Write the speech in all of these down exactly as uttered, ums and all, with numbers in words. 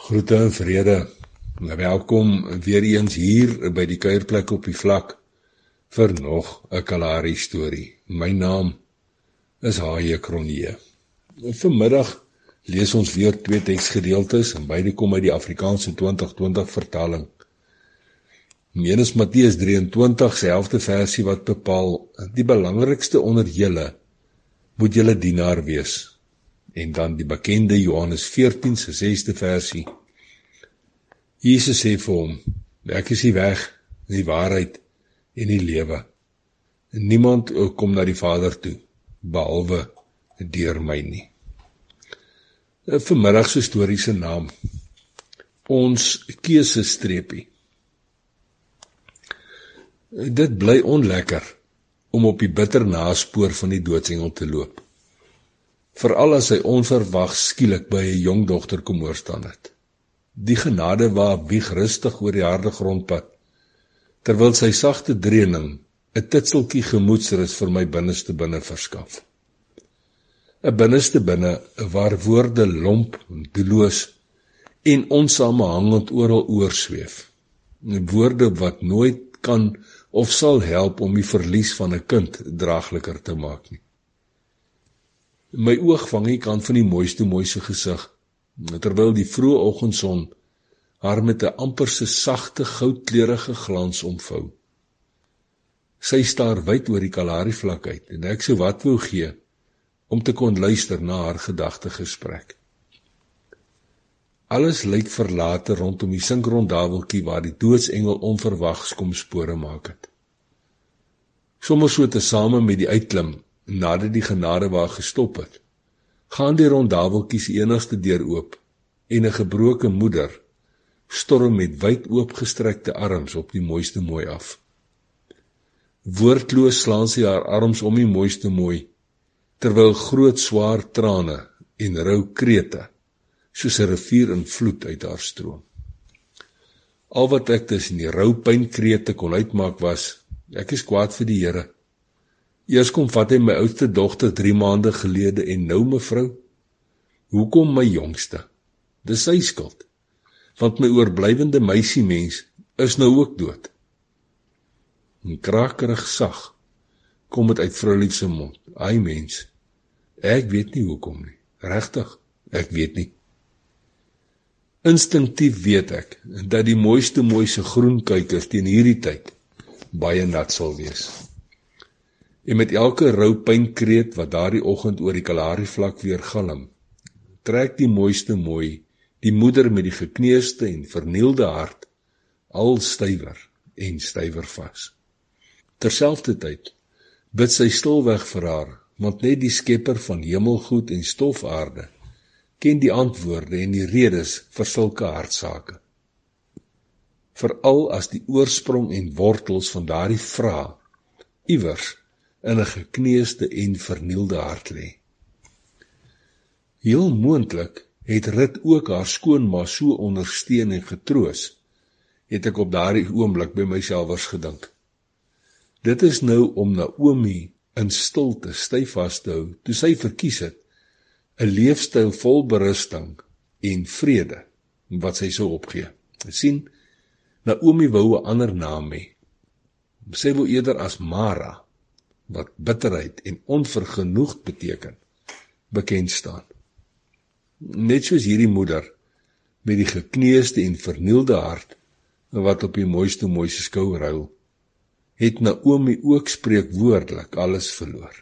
Groete en vrede. Welkom weer eens hier by die kuierplek op die vlak vir nog 'n Kalahari storie. My naam is H J Cronje. Vanmiddag lees ons weer twee teksgedeeltes en beide kom uit die Afrikaanse twintig twintig vertaling. Een is Matteus drieëntwintig, selfde versie wat bepaal, die belangrikste onder julle moet julle dienaar wees. En dan die bekende Johannes veertien se sesde versie. Jesus sê vir hom, ek is die weg, die waarheid en die lewe. Niemand kom na die Vader toe, behalwe deur my nie. Vanmiddag se storie se naam, ons keusestreepie. Dit bly onlekker om op die bitter naspoor van die doodsengel te loop. Veral as hy onverwags skielik by 'n jong dogter kom oorstaan het. Die genade waar bieg rustig oor die harde grondpad, terwyl sy sagte dreuning 'n titseltjie gemoedsrus vir my binneste binne verskaf. 'n Binneste binne waar woorde lomp, doelloos en onsamehangend oral oorsweef. Woorde wat nooit kan of sal help om die verlies van 'n kind draagliker te maak nie. My oog vang die kant van die mooiste mooise gesig, terwyl die vroeë oggendson haar met 'n amper se sagte goudkleurige glans omvou. Sy staar wyd oor die Kalahari vlak uit en ek sou wat wou gee om te kon luister na haar gedagtegesprek. Alles lyk verlate rondom die sinkrondaveltjie waar die doodsengel onverwags kom spore maak het. Sommers so tesame met die uitklim, nadat die genade waar gestop het, gaan die rondaveltjies enigste deur oop en 'n gebroke moeder storm met wyd oopgestrekte arms op die mooiste mooi af. Woordloos slaan sy haar arms om die mooiste mooi, terwyl groot swaar trane en rou krete soos 'n rivier in vloed uit haar stroom. Al wat ek tussen die rou pynkrete kon uitmaak was, ek is kwaad vir die Here. Eers kom vat hy my oudste dogter drie maande gelede en nou mevrou, hoekom my jongste? Dis sy skuld, want my oorblywende meisiemens is nou ook dood. En krakerig sag kom het uit vroulief se mond, ai mens, ek weet nie hoekom nie, regtig, ek weet nie. Instinktief weet ek, dat die mooiste mooise groenkuikers teen hierdie tyd baie nat sal wees. En met elke rou pynkreet wat daardie oggend oor die Kalahari vlak weer galm, trek die mooiste mooi, die moeder met die gekneusde en vernielde hart, al stywer en stywer vas. Terselfdertyd bid sy stilweg vir haar, want net die skepper van hemelgoed en stofaarde ken die antwoorde en die redes vir sulke hartsake. Veral as die oorsprong en wortels van daardie vraag iewers in 'n gekneusde en vernielde hart lê. Heel moontlik het Rut ook haar skoonma so ondersteun en getroos, het ek op daardie oomblik by myself gedink. Dit is nou om Naomi in stilte styf vas te hou, toe sy verkies het 'n leefstyl vol berusting en vrede, wat sy sou opgee. Sien, Naomi wou 'n ander naam hê. Sy wou eerder as Mara, wat bitterheid en onvergenoegd beteken, bekend staan. Net soos hierdie moeder, met die gekneusde en vernielde hart, wat op die mooiste mooise skouer huil, het Naomi ook spreekwoordelik alles verloor.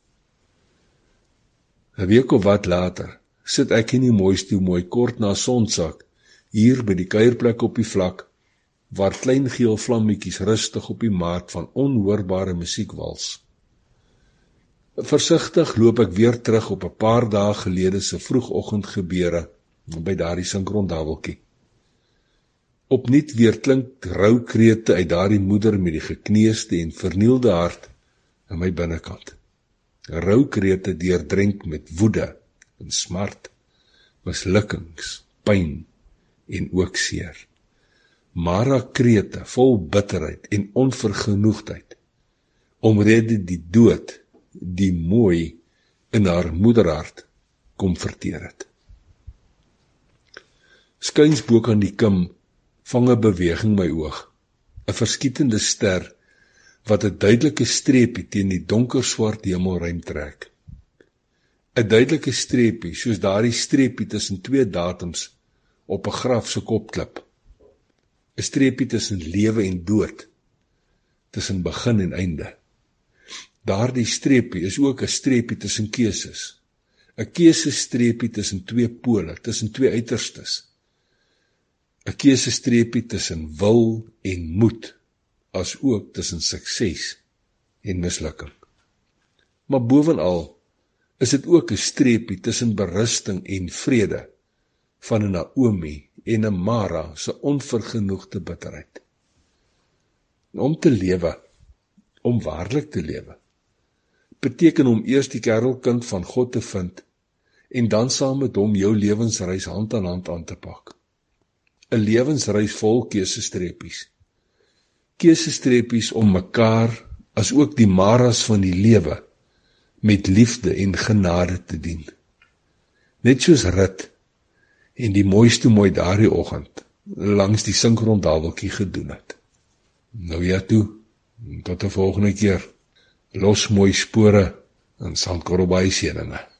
'n Week of wat later, sit ek in die mooiste mooi kort na sonsak, hier by die kuierplek op die vlak, waar klein geel vlammetjies rustig op die maat van onhoorbare musiek wals. Versigtig loop ek weer terug op 'n paar dae gelede se vroegoggend gebeure by daardie sinkrondaveltjie. Opnuut weer klink rou krete uit daardie moeder met die gekneusde en vernielde hart in my binnekant. Rou krete deurdrenk met woede en smart, mislukkings, pyn en ook seer. Mara krete vol bitterheid en onvergenoegdheid, omrede die dood die mooi in haar moederhart kom verteer het. Skuins bo aan die kim vang 'n beweging my oog. 'n Verskietende ster wat 'n duidelike streepie teen die donker swart hemelruim trek. 'n Duidelike streepie soos daardie streepie tussen twee datums op 'n graf se kopklip. 'n Streepie tussen lewe en dood, tussen begin en einde. Daardie streepie is ook 'n streepie tussen keuses. 'n Keusestreepie tussen twee pole, tussen twee uiterstes. 'n Keusestreepie tussen wil en moed, as ook tussen sukses en mislukking. Maar bovenal is dit ook 'n streepie tussen berusting en vrede van 'n Naomi en 'n Mara se onvergenoegde bitterheid. Om te lewe, om waarlik te lewe, beteken om eers die kerelkind van God te vind en dan saam met hom jou lewensreis hand aan hand aan te pak. 'n Lewensreis vol keusestreepies. Keusestreepies om mekaar as ook die Maras van die lewe met liefde en genade te dien. Net soos Rit en die mooiste mooi daardie oggend langs die sinkgrondhaveltjie gedoen het. Nou ja toe, tot 'n volgende keer. Los mooi spore in Sandkorrelbaai seëninge.